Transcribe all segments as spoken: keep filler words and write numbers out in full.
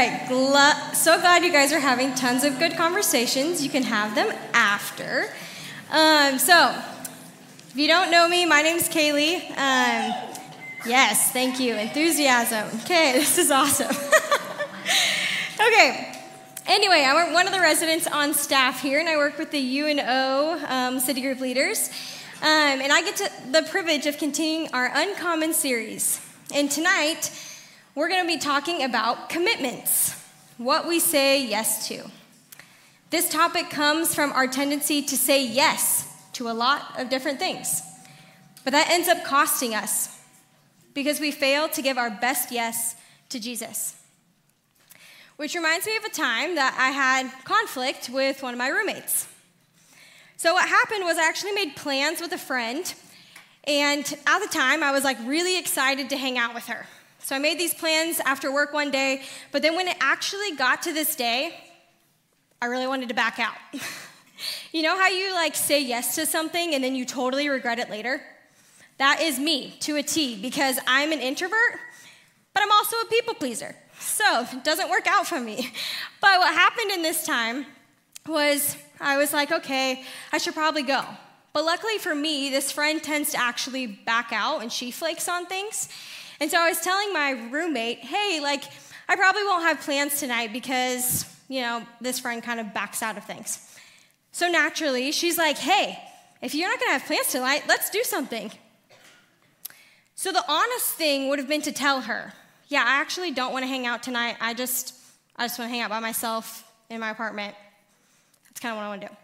right, Gla- so glad you guys are having tons of good conversations. You can have them after. Um, so, if you don't know me, my name's Kaylee. Um, yes, thank you, enthusiasm. Okay, this is awesome. Okay, anyway, I'm one of the residents on staff here, and I work with the U N O um, City Group leaders. Um, and I get to the privilege of continuing our Uncommon series. And tonight, we're going to be talking about commitments, what we say yes to. This topic comes from our tendency to say yes to a lot of different things. But that ends up costing us because we fail to give our best yes to Jesus. Which reminds me of a time that I had conflict with one of my roommates. So what happened was I actually made plans with a friend, and at the time I was like really excited to hang out with her. So I made these plans after work one day, but then when it actually got to this day, I really wanted to back out. You know how you like say yes to something and then you totally regret it later? That is me to a T because I'm an introvert, but I'm also a people pleaser. So it doesn't work out for me. But what happened in this time was I was like, okay, I should probably go. But luckily for me, this friend tends to actually back out and she flakes on things. And so I was telling my roommate, hey, like, I probably won't have plans tonight because, you know, this friend kind of backs out of things. So naturally, she's like, hey, if you're not going to have plans tonight, let's do something. So the honest thing would have been to tell her, yeah, I actually don't want to hang out tonight. I just, I just want to hang out by myself in my apartment. That's kind of what I want to do.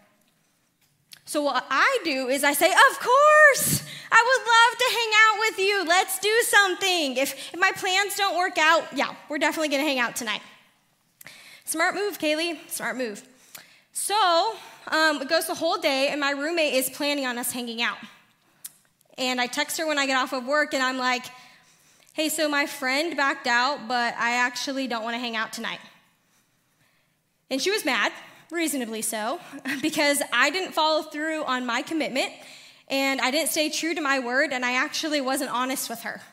So what I do is I say, of course, I would love to hang out with you. Let's do something. If, if my plans don't work out, yeah, we're definitely going to hang out tonight. Smart move, Kaylee. Smart move. So um, it goes the whole day, and my roommate is planning on us hanging out. And I text her when I get off of work, and I'm like, hey, so my friend backed out, but I actually don't want to hang out tonight. And she was mad. Reasonably so, because I didn't follow through on my commitment, and I didn't stay true to my word, and I actually wasn't honest with her.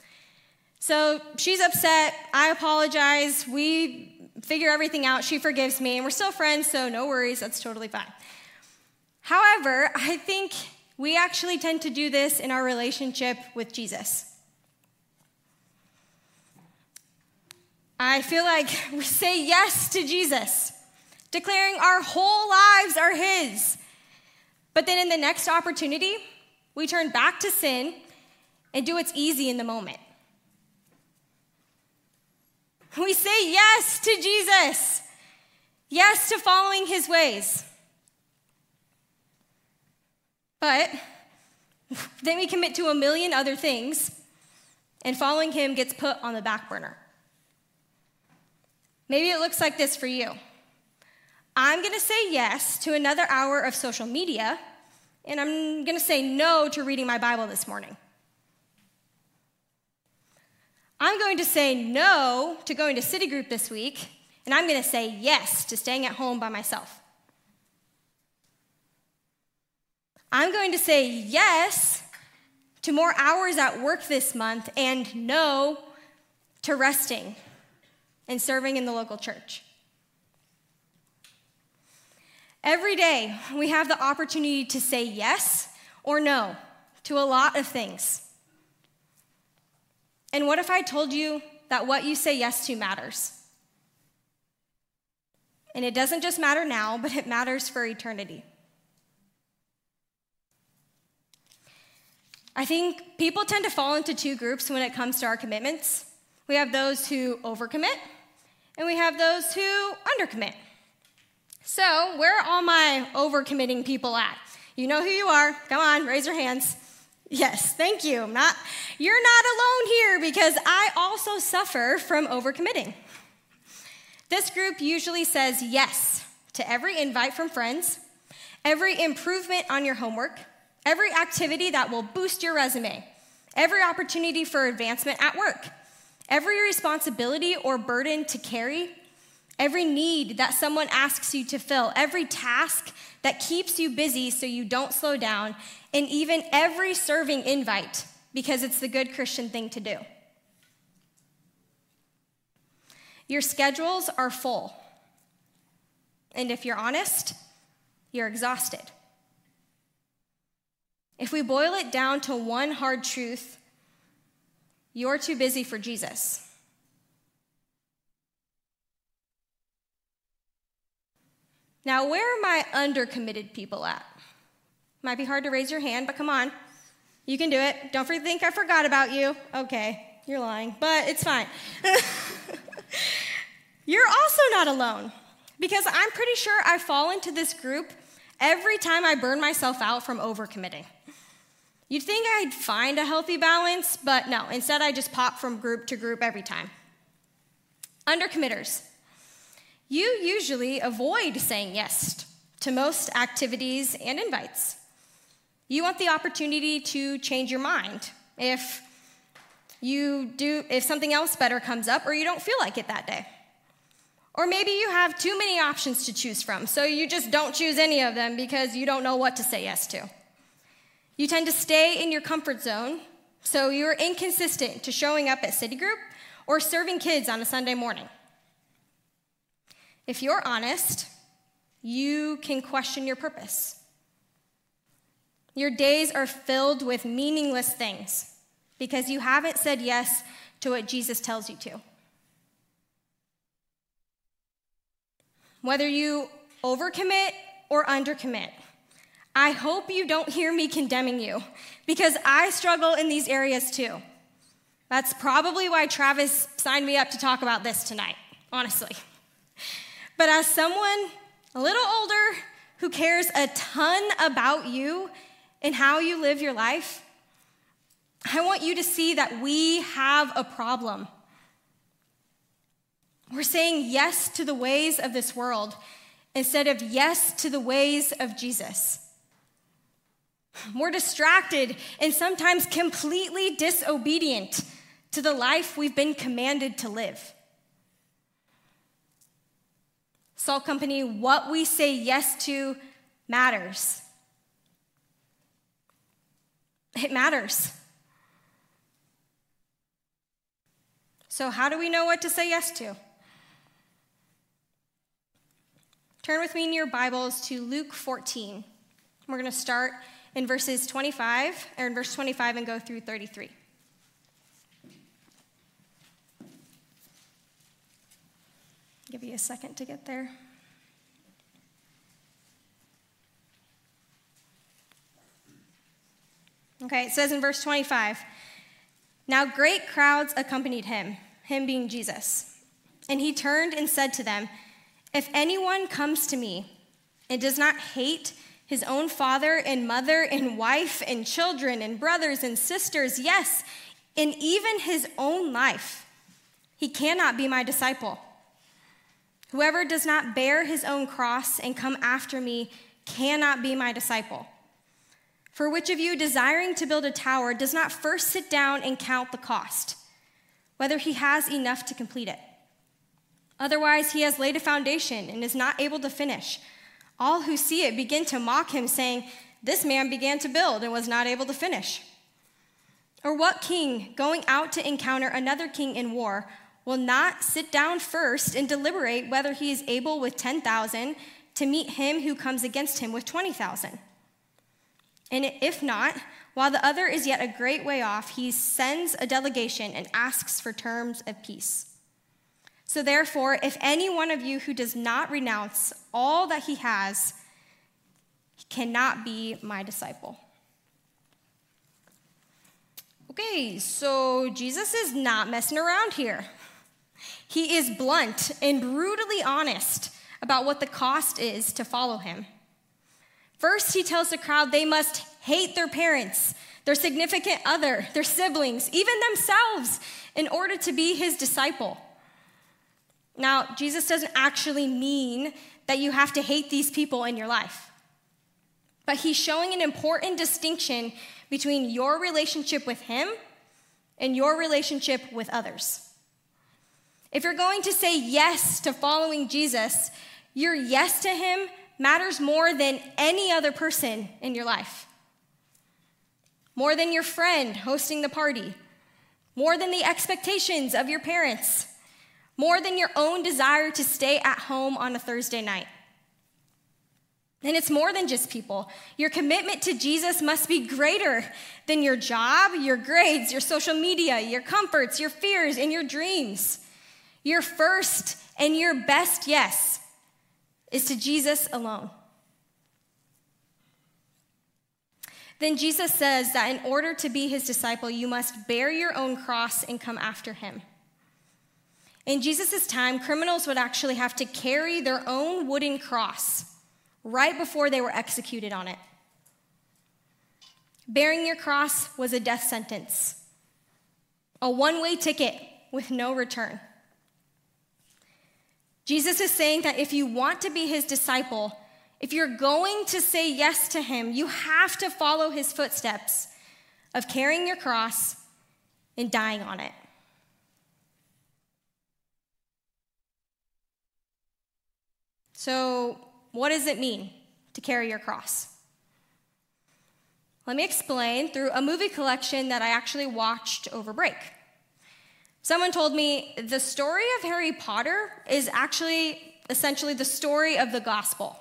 So she's upset. I apologize. We figure everything out. She forgives me, and we're still friends, so no worries. That's totally fine. However, I think we actually tend to do this in our relationship with Jesus. I feel like we say yes to Jesus, declaring our whole lives are his. But then in the next opportunity, we turn back to sin and do what's easy in the moment. We say yes to Jesus, yes to following his ways. But then we commit to a million other things, and following him gets put on the back burner. Maybe it looks like this for you. I'm going to say yes to another hour of social media, and I'm going to say no to reading my Bible this morning. I'm going to say no to going to City Group this week, and I'm going to say yes to staying at home by myself. I'm going to say yes to more hours at work this month, and no to resting and serving in the local church. Every day, we have the opportunity to say yes or no to a lot of things. And what if I told you that what you say yes to matters? And it doesn't just matter now, but it matters for eternity. I think people tend to fall into two groups when it comes to our commitments. We have those who overcommit, and we have those who undercommit. So, where are all my overcommitting people at? You know who you are. Come on, raise your hands. Yes, thank you. Not, you're not alone here because I also suffer from overcommitting. This group usually says yes to every invite from friends, every improvement on your homework, every activity that will boost your resume, every opportunity for advancement at work, every responsibility or burden to carry, every need that someone asks you to fill, every task that keeps you busy so you don't slow down, and even every serving invite because it's the good Christian thing to do. Your schedules are full. And if you're honest, you're exhausted. If we boil it down to one hard truth, you're too busy for Jesus. Now, where are my undercommitted people at? Might be hard to raise your hand, but come on. You can do it. Don't think I forgot about you. Okay, you're lying, but it's fine. You're also not alone, because I'm pretty sure I fall into this group every time I burn myself out from overcommitting. You'd think I'd find a healthy balance, but no. Instead, I just pop from group to group every time. Undercommitters. You usually avoid saying yes to most activities and invites. You want the opportunity to change your mind if you do, if something else better comes up or you don't feel like it that day. Or maybe you have too many options to choose from, so you just don't choose any of them because you don't know what to say yes to. You tend to stay in your comfort zone, so you're inconsistent to showing up at City Group or serving kids on a Sunday morning. If you're honest, you can question your purpose. Your days are filled with meaningless things because you haven't said yes to what Jesus tells you to. Whether you overcommit or undercommit, I hope you don't hear me condemning you because I struggle in these areas too. That's probably why Travis signed me up to talk about this tonight, honestly. But as someone a little older who cares a ton about you and how you live your life, I want you to see that we have a problem. We're saying yes to the ways of this world instead of yes to the ways of Jesus. We're distracted and sometimes completely disobedient to the life we've been commanded to live. Salt Company, what we say yes to matters. It matters. So how do we know what to say yes to? Turn with me in your Bibles to Luke fourteen. We're going to start in verses twenty-five, or in verse twenty-five and go through thirty-three. Give you a second to get there. Okay, it says in verse twenty-five, "Now great crowds accompanied him," him being Jesus. "And he turned and said to them, 'If anyone comes to me and does not hate his own father and mother and wife and children and brothers and sisters, yes, and even his own life, he cannot be my disciple. Whoever does not bear his own cross and come after me cannot be my disciple. For which of you, desiring to build a tower, does not first sit down and count the cost, whether he has enough to complete it? Otherwise, he has laid a foundation and is not able to finish. All who see it begin to mock him, saying, "This man began to build and was not able to finish." Or what king, going out to encounter another king in war, will not sit down first and deliberate whether he is able with ten thousand to meet him who comes against him with twenty thousand? And if not, while the other is yet a great way off, he sends a delegation and asks for terms of peace. So therefore, if any one of you who does not renounce all that he has, he cannot be my disciple." Okay, so Jesus is not messing around here. He is blunt and brutally honest about what the cost is to follow him. First, he tells the crowd they must hate their parents, their significant other, their siblings, even themselves, in order to be his disciple. Now, Jesus doesn't actually mean that you have to hate these people in your life, but he's showing an important distinction between your relationship with him and your relationship with others. If you're going to say yes to following Jesus, your yes to him matters more than any other person in your life. More than your friend hosting the party. More than the expectations of your parents. more than your own desire to stay at home on a Thursday night. And it's more than just people. Your commitment to Jesus must be greater than your job, your grades, your social media, your comforts, your fears, and your dreams. Your first and your best yes is to Jesus alone. Then Jesus says that in order to be his disciple, you must bear your own cross and come after him. In Jesus' time, criminals would actually have to carry their own wooden cross right before they were executed on it. Bearing your cross was a death sentence, a one-way ticket with no return. Jesus is saying that if you want to be his disciple, if you're going to say yes to him, you have to follow his footsteps of carrying your cross and dying on it. So, what does it mean to carry your cross? Let me explain through a movie collection that I actually watched over break. Someone told me the story of Harry Potter is actually essentially the story of the gospel.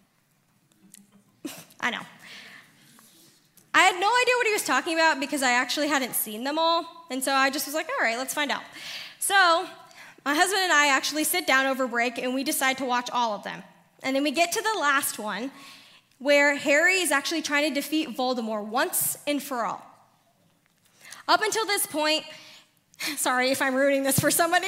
I know. I had no idea what he was talking about because I actually hadn't seen them all, and so I just was like, all right, let's find out. So my husband and I actually sit down over break, and we decide to watch all of them. And then we get to the last one, where Harry is actually trying to defeat Voldemort once and for all. Up until this point, sorry if I'm ruining this for somebody.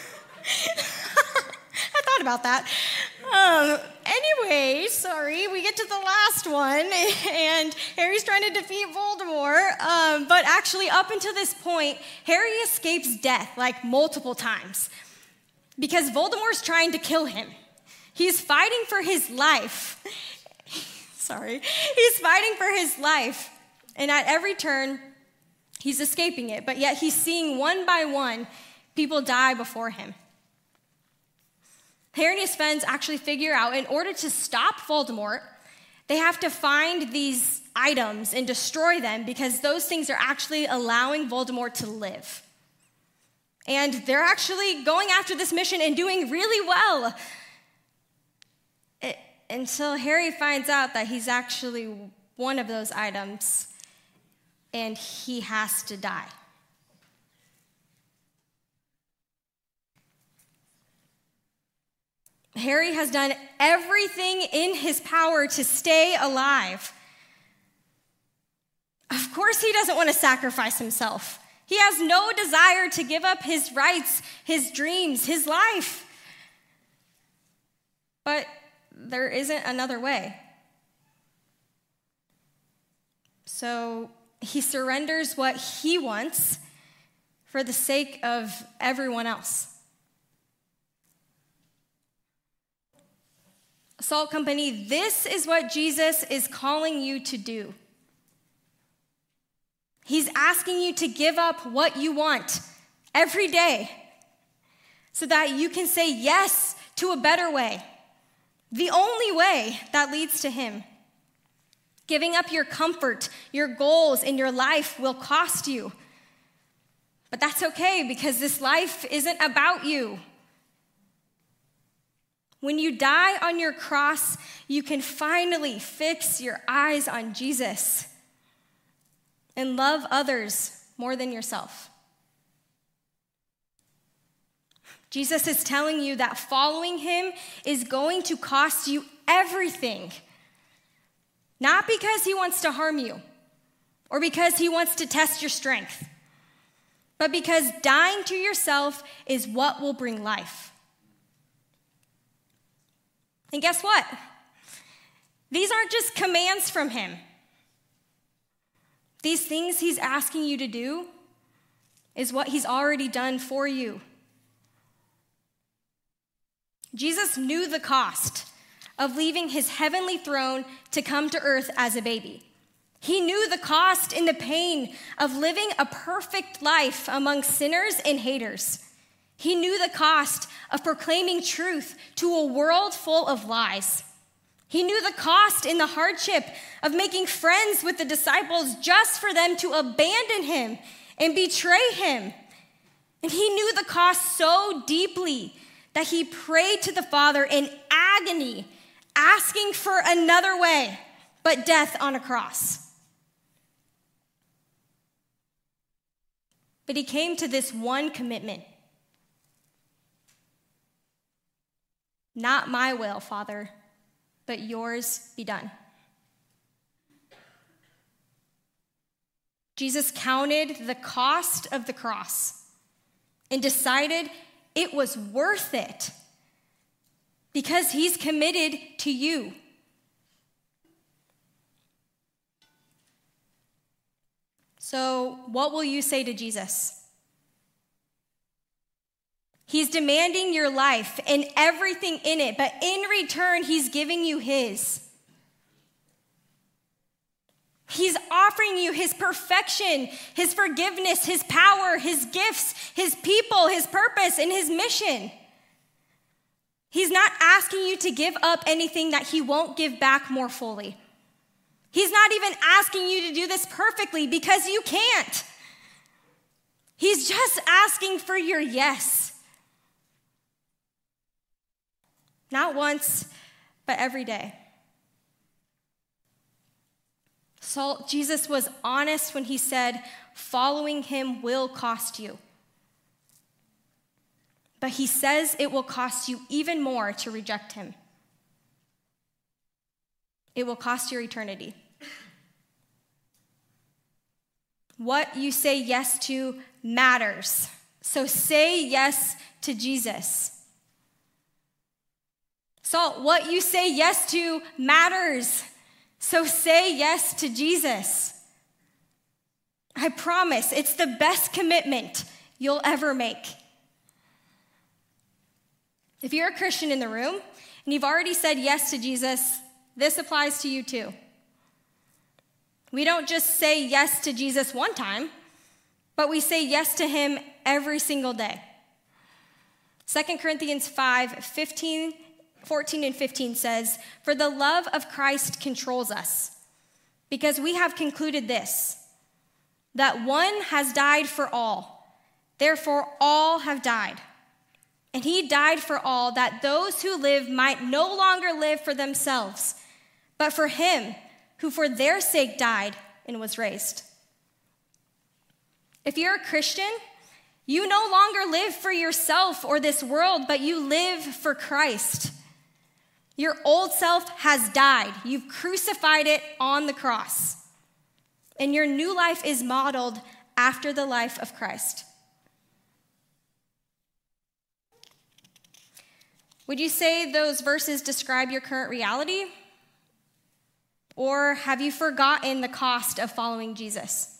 I thought about that. Um, anyway, sorry, we get to the last one, and Harry's trying to defeat Voldemort. Um, but actually, up until this point, Harry escapes death like multiple times because Voldemort's trying to kill him. He's fighting for his life. Sorry. He's fighting for his life. And at every turn, he's escaping it. But yet he's seeing one by one people die before him. Harry and his friends actually figure out in order to stop Voldemort, they have to find these items and destroy them because those things are actually allowing Voldemort to live. And they're actually going after this mission and doing really well. It, until Harry finds out that he's actually one of those items and he has to die. Harry has done everything in his power to stay alive. Of course, he doesn't want to sacrifice himself. He has no desire to give up his rights, his dreams, his life. But there isn't another way. So he surrenders what he wants for the sake of everyone else. Salt Company, this is what Jesus is calling you to do. He's asking you to give up what you want every day so that you can say yes to a better way, the only way that leads to him. Giving up your comfort, your goals, and your life will cost you. But that's okay because this life isn't about you. When you die on your cross, you can finally fix your eyes on Jesus and love others more than yourself. Jesus is telling you that following him is going to cost you everything. Not because he wants to harm you or because he wants to test your strength, but because dying to yourself is what will bring life. And guess what? These aren't just commands from him. These things he's asking you to do is what he's already done for you. Jesus knew the cost of leaving his heavenly throne to come to earth as a baby. He knew the cost and the pain of living a perfect life among sinners and haters. He knew the cost of proclaiming truth to a world full of lies. He knew the cost and the hardship of making friends with the disciples just for them to abandon him and betray him. And he knew the cost so deeply that he prayed to the Father in agony, asking for another way but death on a cross. But he came to this one commitment. Not my will, Father, but yours be done. Jesus counted the cost of the cross and decided it was worth it because he's committed to you. So, what will you say to Jesus? He's demanding your life and everything in it, but in return, he's giving you his. He's offering you his perfection, his forgiveness, his power, his gifts, his people, his purpose, and his mission. He's not asking you to give up anything that he won't give back more fully. He's not even asking you to do this perfectly because you can't. He's just asking for your yes. Not once, but every day. So Jesus was honest when he said, following him will cost you. But he says it will cost you even more to reject him. It will cost your eternity. What you say yes to matters. So say yes to Jesus. Salt, what you say yes to matters. So say yes to Jesus. I promise it's the best commitment you'll ever make. If you're a Christian in the room and you've already said yes to Jesus, this applies to you too. We don't just say yes to Jesus one time, but we say yes to him every single day. Second Corinthians five, fifteen, fourteen and fifteen says, "For the love of Christ controls us, because we have concluded this, that one has died for all, therefore all have died. And he died for all, that those who live might no longer live for themselves, but for him who for their sake died and was raised." If you're a Christian, you no longer live for yourself or this world, but you live for Christ. Your old self has died. You've crucified it on the cross. And your new life is modeled after the life of Christ. Would you say those verses describe your current reality? Or have you forgotten the cost of following Jesus?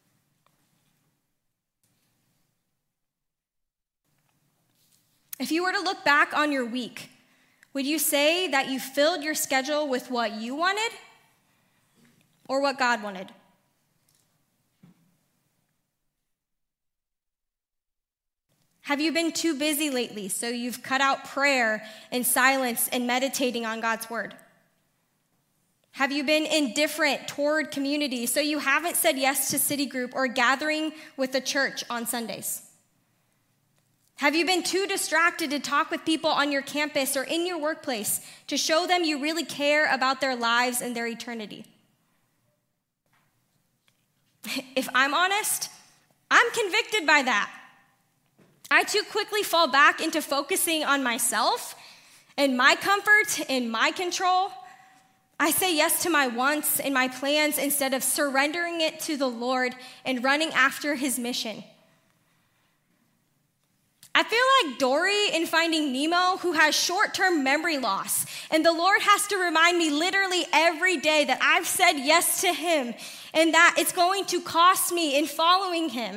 If you were to look back on your week, would you say that you filled your schedule with what you wanted or what God wanted? Have you been too busy lately, so you've cut out prayer and silence and meditating on God's word? Have you been indifferent toward community, so you haven't said yes to city group or gathering with the church on Sundays? Have you been too distracted to talk with people on your campus or in your workplace to show them you really care about their lives and their eternity? If I'm honest, I'm convicted by that. I too quickly fall back into focusing on myself and my comfort and my control. I say yes to my wants and my plans instead of surrendering it to the Lord and running after his mission. I feel like Dory in Finding Nemo, who has short-term memory loss, and the Lord has to remind me literally every day that I've said yes to him and that it's going to cost me in following him.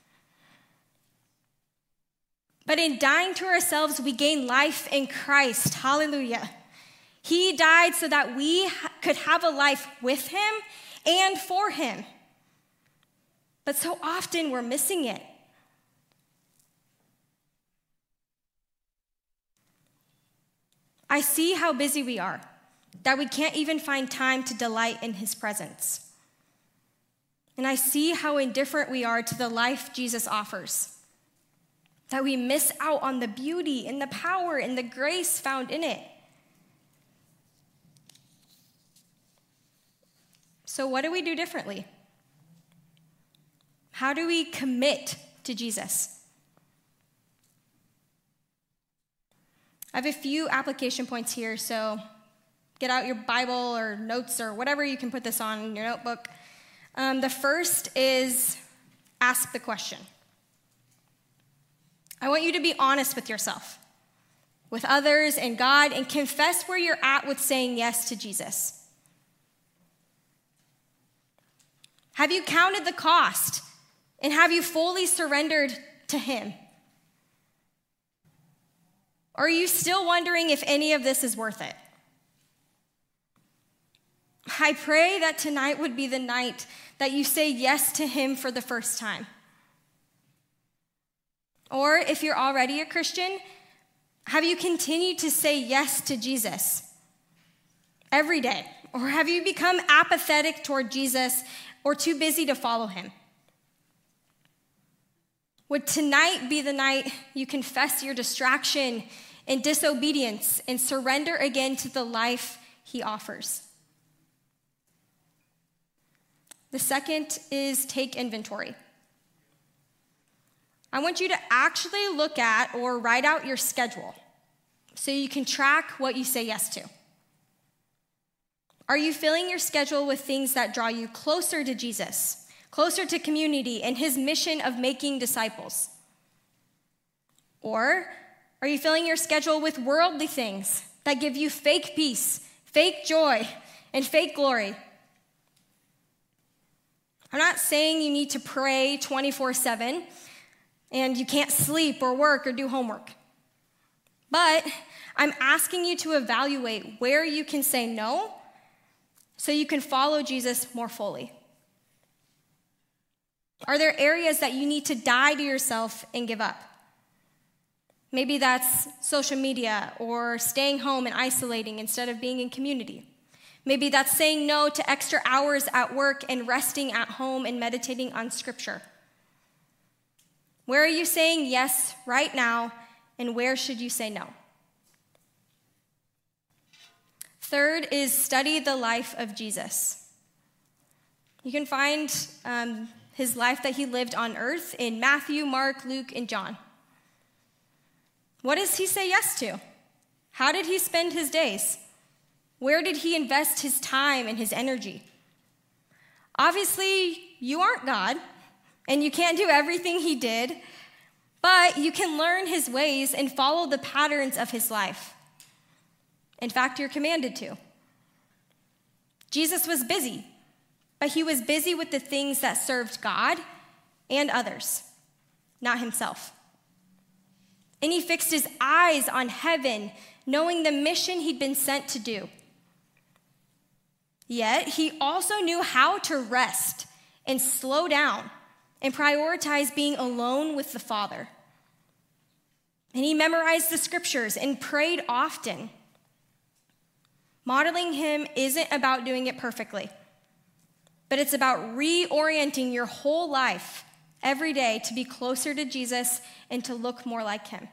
But in dying to ourselves, we gain life in Christ. Hallelujah. He died so that we ha- could have a life with him and for him. But so often we're missing it. I see how busy we are, that we can't even find time to delight in his presence. And I see how indifferent we are to the life Jesus offers. that we miss out on the beauty and the power and the grace found in it. So what do we do differently? How do we commit to Jesus? I have a few application points here, so get out your Bible or notes or whatever you can put this on in your notebook. Um, the first is ask the question. I want you to be honest with yourself, with others and God, and confess where you're at with saying yes to Jesus. Have you counted the cost, and have you fully surrendered to him? Or are you still wondering if any of this is worth it? I pray that tonight would be the night that you say yes to him for the first time. Or if you're already a Christian, have you continued to say yes to Jesus every day? Or have you become apathetic toward Jesus or too busy to follow him? Would tonight be the night you confess your distraction and disobedience and surrender again to the life he offers? The second is take inventory. I want you to actually look at or write out your schedule so you can track what you say yes to. Are you filling your schedule with things that draw you closer to Jesus, closer to community and his mission of making disciples? Or are you filling your schedule with worldly things that give you fake peace, fake joy, and fake glory? I'm not saying you need to pray twenty-four seven and you can't sleep or work or do homework. But I'm asking you to evaluate where you can say no so you can follow Jesus more fully. Are there areas that you need to die to yourself and give up? Maybe that's social media or staying home and isolating instead of being in community. Maybe that's saying no to extra hours at work and resting at home and meditating on scripture. Where are you saying yes right now, and where should you say no? Third is study the life of Jesus. You can find um, his life that he lived on earth in Matthew, Mark, Luke, and John. What does he say yes to? How did he spend his days? Where did he invest his time and his energy? Obviously, you aren't God, and you can't do everything he did, but you can learn his ways and follow the patterns of his life. In fact, you're commanded to. Jesus was busy, but he was busy with the things that served God and others, not himself. And he fixed his eyes on heaven, knowing the mission he'd been sent to do. Yet, he also knew how to rest and slow down and prioritize being alone with the Father. And he memorized the scriptures and prayed often. Modeling him isn't about doing it perfectly, but it's about reorienting your whole life every day to be closer to Jesus and to look more like him.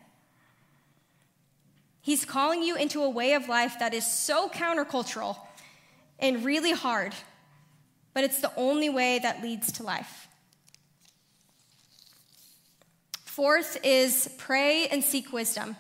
He's calling you into a way of life that is so countercultural and really hard, but it's the only way that leads to life. Fourth is pray and seek wisdom.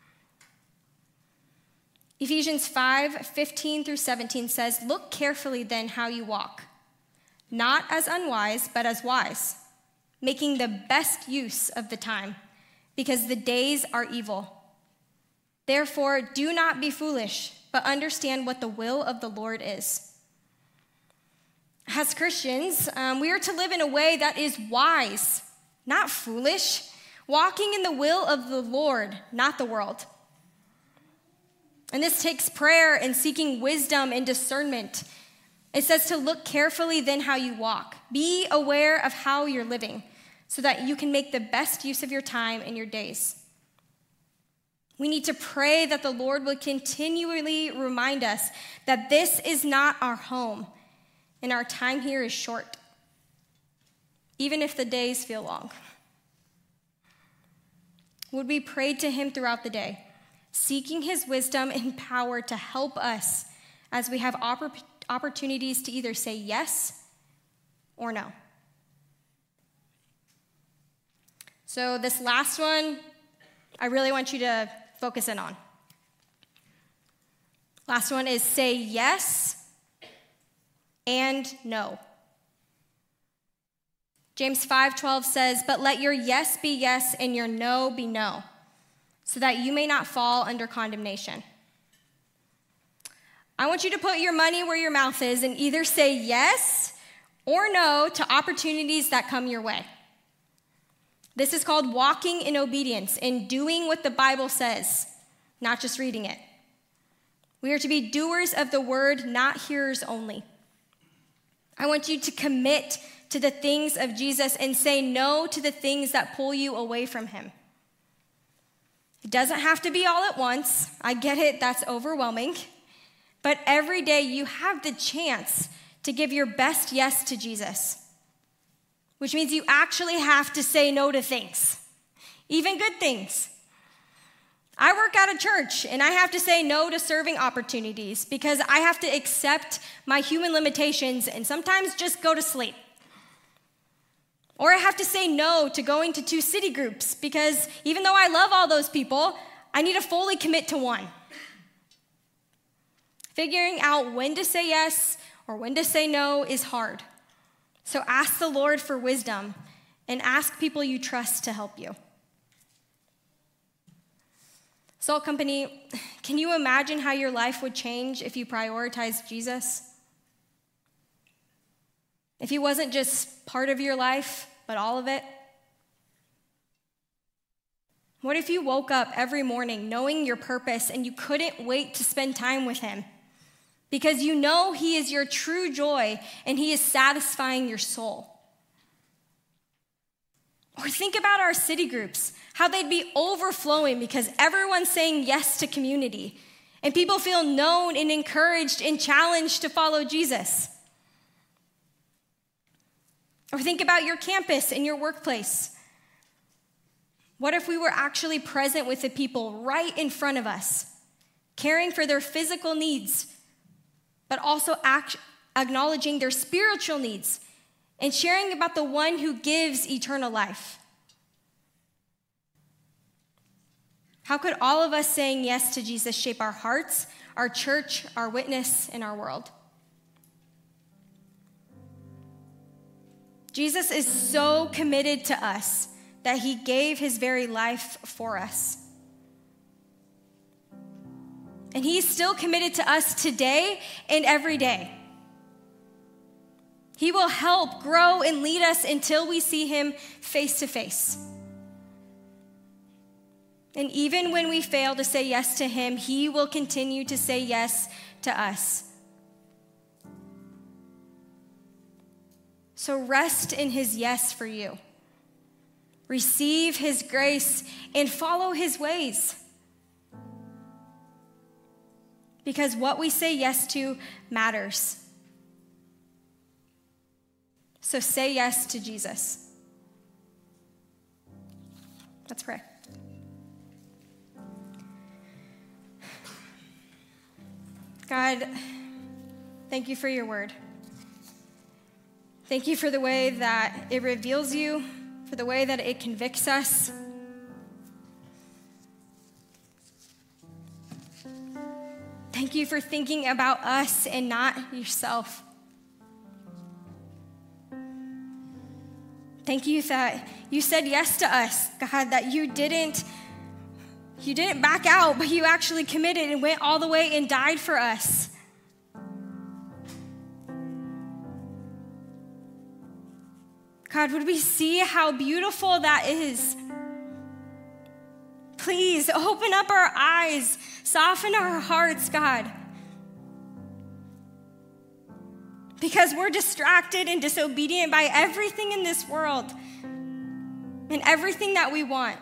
Ephesians five fifteen through seventeen says, "Look carefully then how you walk, not as unwise, but as wise, making the best use of the time, because the days are evil. Therefore, do not be foolish, but understand what the will of the Lord is." As Christians, um, we are to live in a way that is wise, not foolish, walking in the will of the Lord, not the world. And this takes prayer and seeking wisdom and discernment. It says to look carefully then how you walk. Be aware of how you're living so that you can make the best use of your time and your days. We need to pray that the Lord will continually remind us that this is not our home and our time here is short, even if the days feel long. would we pray to him throughout the day, seeking his wisdom and power to help us as we have oppor- opportunities to either say yes or no. So this last one, I really want you to focus in on. Last one is say yes and no. James five twelve says, "But let your yes be yes and your no be no, so that you may not fall under condemnation." I want you to put your money where your mouth is and either say yes or no to opportunities that come your way. This is called walking in obedience and doing what the Bible says, not just reading it. We are to be doers of the word, not hearers only. I want you to commit to the things of Jesus and say no to the things that pull you away from him. It doesn't have to be all at once. I get it, that's overwhelming. But every day you have the chance to give your best yes to Jesus, which means you actually have to say no to things, even good things. I work at a church, and I have to say no to serving opportunities because I have to accept my human limitations and sometimes just go to sleep. Or I have to say no to going to two city groups because even though I love all those people, I need to fully commit to one. Figuring out when to say yes or when to say no is hard. So ask the Lord for wisdom and ask people you trust to help you. Salt Company, can you imagine how your life would change if you prioritized Jesus? If he wasn't just part of your life, but all of it? What if you woke up every morning knowing your purpose and you couldn't wait to spend time with him? Because you know he is your true joy and he is satisfying your soul. Or think about our city groups, how they'd be overflowing because everyone's saying yes to community and people feel known and encouraged and challenged to follow Jesus. Or think about your campus and your workplace. What if we were actually present with the people right in front of us, caring for their physical needs, but also act, acknowledging their spiritual needs and sharing about the one who gives eternal life? How could all of us saying yes to Jesus shape our hearts, our church, our witness, and our world? Jesus is so committed to us that he gave his very life for us. And he's still committed to us today and every day. He will help grow and lead us until we see him face to face. And even when we fail to say yes to him, he will continue to say yes to us. So rest in his yes for you. Receive his grace and follow his ways. Because what we say yes to matters. So say yes to Jesus. Let's pray. God, thank you for your word. Thank you for the way that it reveals you, for the way that it convicts us. Thank you for thinking about us and not yourself. Thank you that you said yes to us, God, that you didn't, you didn't back out, but you actually committed and went all the way and died for us. God, would we see how beautiful that is? Please open up our eyes, soften our hearts, God. Because we're distracted and disobedient by everything in this world and everything that we want.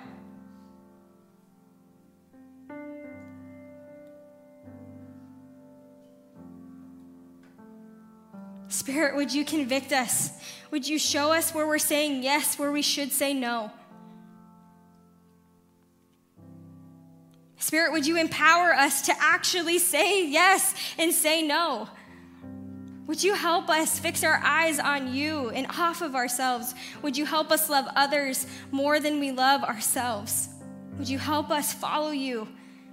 Spirit, would you convict us? Would you show us where we're saying yes, where we should say no? Spirit, would you empower us to actually say yes and say no? Would you help us fix our eyes on you and off of ourselves? Would you help us love others more than we love ourselves? Would you help us follow you?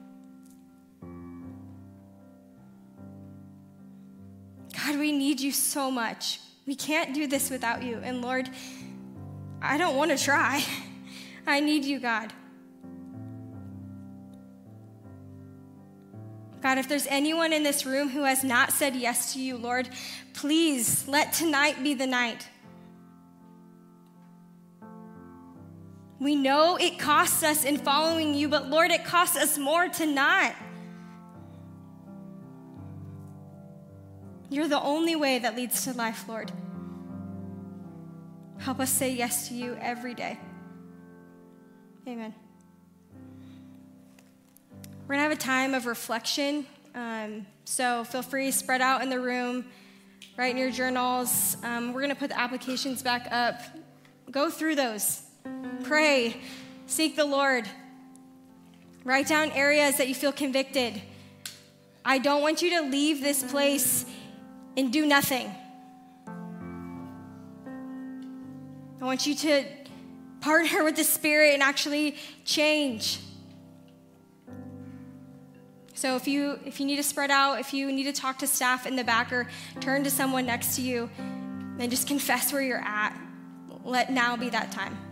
God, we need you so much. We can't do this without you. And Lord, I don't want to try. I need you, God. God, if there's anyone in this room who has not said yes to you, Lord, please let tonight be the night. We know it costs us in following you, but Lord, it costs us more to not. You're the only way that leads to life, Lord. Help us say yes to you every day. Amen. We're going to have a time of reflection. Um, so feel free to spread out in the room, write in your journals. Um, we're going to put the applications back up. Go through those. Pray. Seek the Lord. Write down areas that you feel convicted. I don't want you to leave this place and do nothing. I want you to partner with the Spirit and actually change. So if you if you need to spread out, if you need to talk to staff in the back or turn to someone next to you, then just confess where you're at. Let now be that time.